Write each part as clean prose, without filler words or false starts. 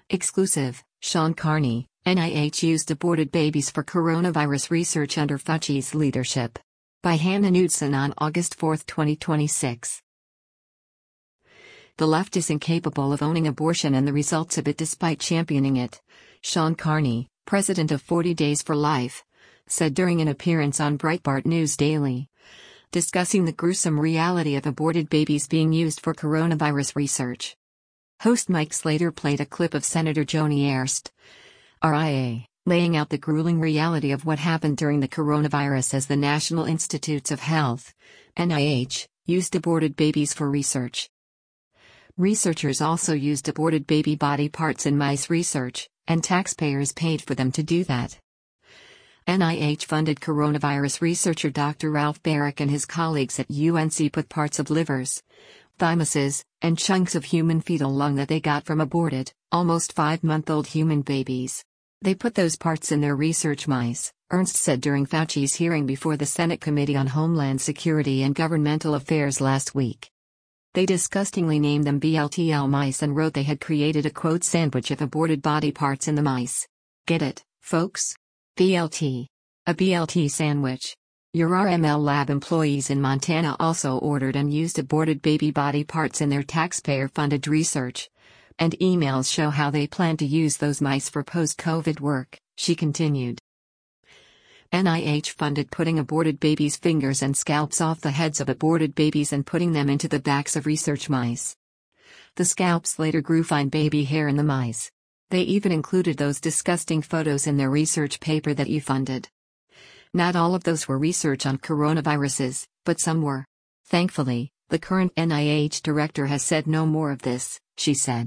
Exclusive, Sean Carney, NIH used aborted babies for coronavirus research under Fauci's leadership. By Hannah Knudsen on August 4, 2026. The left is incapable of owning abortion and the results of it despite championing it, Sean Carney, president of 40 Days for Life, said during an appearance on Breitbart News Daily, discussing the gruesome reality of aborted babies being used for coronavirus research. Host Mike Slater played a clip of Senator Joni Ernst, RIA, laying out the grueling reality of what happened during the coronavirus as the National Institutes of Health, NIH, used aborted babies for research. Researchers also used aborted baby body parts in mice research, and taxpayers paid for them to do that. NIH-funded coronavirus researcher Dr. Ralph Baric and his colleagues at UNC put parts of livers, thymuses, and chunks of human fetal lung that they got from aborted, almost 5-month-old human babies. They put those parts in their research mice, Ernst said during Fauci's hearing before the Senate Committee on Homeland Security and Governmental Affairs last week. They disgustingly named them BLTL mice and wrote they had created a quote sandwich of aborted body parts in the mice. Get it, folks? BLT. A BLT sandwich. Your RML lab employees in Montana also ordered and used aborted baby body parts in their taxpayer-funded research. And emails show how they plan to use those mice for post-COVID work, she continued. NIH funded putting aborted babies' fingers and scalps off the heads of aborted babies and putting them into the backs of research mice. The scalps later grew fine baby hair in the mice. They even included those disgusting photos in their research paper that you funded. Not all of those were research on coronaviruses, but some were. Thankfully, the current NIH director has said no more of this, she said.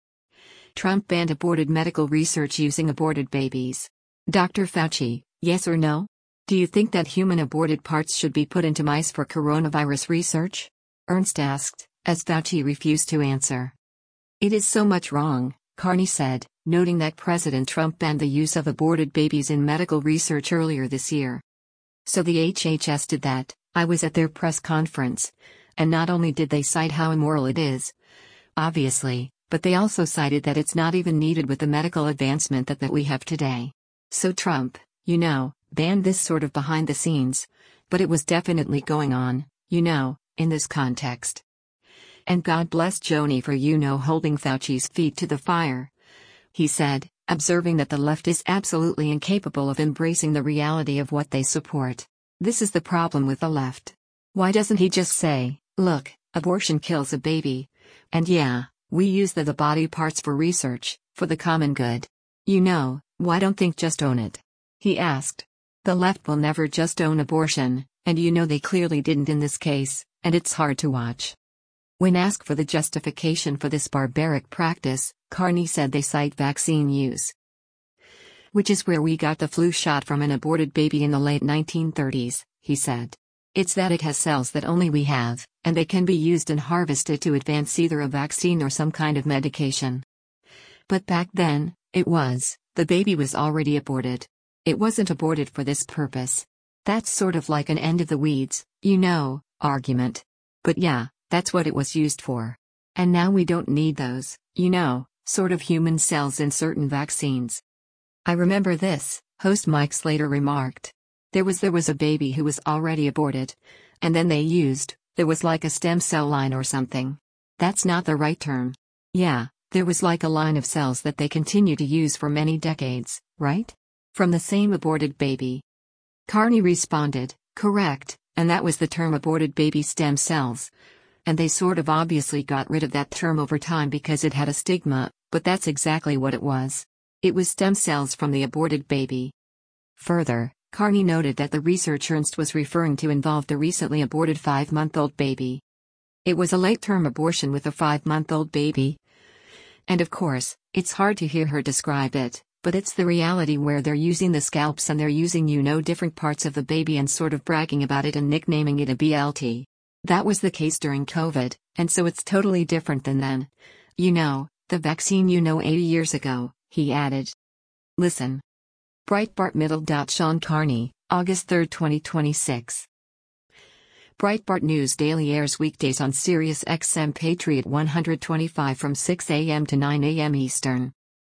Trump banned aborted medical research using aborted babies. Dr. Fauci, yes or no? Do you think that human aborted parts should be put into mice for coronavirus research? Ernst asked, as Fauci refused to answer. It is so much wrong, Carney said, noting that President Trump banned the use of aborted babies in medical research earlier this year. So the HHS did that. I was at their press conference. And not only did they cite how immoral it is, obviously, but they also cited that it's not even needed with the medical advancement that we have today. So Trump, banned this sort of behind the scenes. But it was definitely going on, in this context. And God bless Joni for holding Fauci's feet to the fire. He said, observing that the left is absolutely incapable of embracing the reality of what they support. This is the problem with the left. Why doesn't he just say, look, abortion kills a baby. And yeah, we use the body parts for research, for the common good. Why don't they just own it? He asked. The left will never just own abortion, and they clearly didn't in this case, and it's hard to watch. When asked for the justification for this barbaric practice, Carney said they cite vaccine use. Which is where we got the flu shot from an aborted baby in the late 1930s, he said. It's that it has cells that only we have, and they can be used and harvested to advance either a vaccine or some kind of medication. But back then, the baby was already aborted. It wasn't aborted for this purpose. That's sort of like an end of the weeds, argument. But yeah, that's what it was used for. And now we don't need those, sort of human cells in certain vaccines. I remember this, host Mike Slater remarked. There was a baby who was already aborted. And then there was like a stem cell line or something. That's not the right term. Yeah, there was like a line of cells that they continue to use for many decades, right? From the same aborted baby. Carney responded, correct, and that was the term aborted baby stem cells. And they sort of obviously got rid of that term over time because it had a stigma, but that's exactly what it was. It was stem cells from the aborted baby. Further, Carney noted that the research Ernst was referring to involved a recently aborted 5-month-old baby. It was a late-term abortion with a 5-month-old baby. And of course, it's hard to hear her describe it, but it's the reality where they're using the scalps and they're using different parts of the baby and sort of bragging about it and nicknaming it a BLT. That was the case during COVID, and so it's totally different than then. The vaccine 80 years ago, he added. Listen. Breitbart Middle. Sean Carney, August 3, 2026. Breitbart News Daily airs weekdays on Sirius XM Patriot 125 from 6 a.m. to 9 a.m. Eastern.